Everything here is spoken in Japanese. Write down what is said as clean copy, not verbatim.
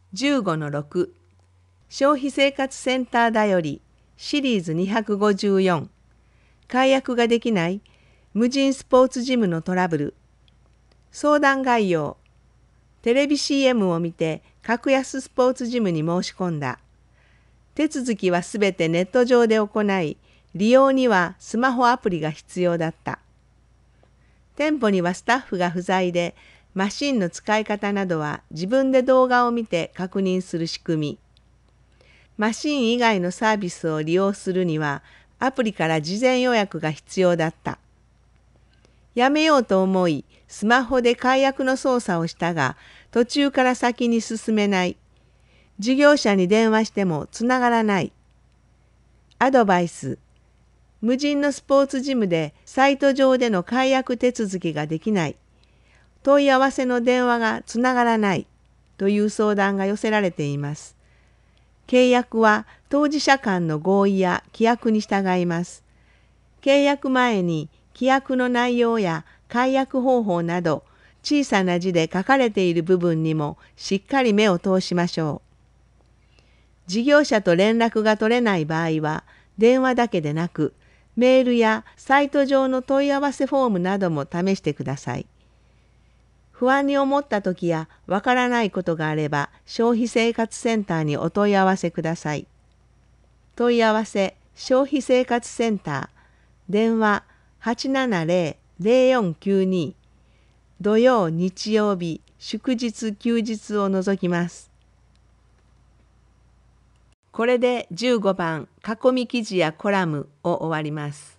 15-6 消費生活センターだよりシリーズ254解約ができない無人スポーツジムのトラブル。相談概要。テレビ CM を見て格安スポーツジムに申し込んだ。手続きはすべてネット上で行い、利用にはスマホアプリが必要だった。店舗にはスタッフが不在で、マシンの使い方などは自分で動画を見て確認する仕組み。マシン以外のサービスを利用するには、アプリから事前予約が必要だった。やめようと思い、スマホで解約の操作をしたが、途中から先に進めない。事業者に電話してもつながらない。アドバイス。無人のスポーツジムでサイト上での解約手続きができない。問い合わせの電話がつながらない。という相談が寄せられています。契約は当事者間の合意や規約に従います。契約前に規約の内容や解約方法など小さな字で書かれている部分にもしっかり目を通しましょう。事業者と連絡が取れない場合は電話だけでなくメールやサイト上の問い合わせフォームなども試してください。不安に思った時やわからないことがあれば消費生活センターにお問い合わせください。問い合わせ消費生活センター電話 870-0492 土曜日曜日祝日休日を除きます。これで15番囲み記事やコラムを終わります。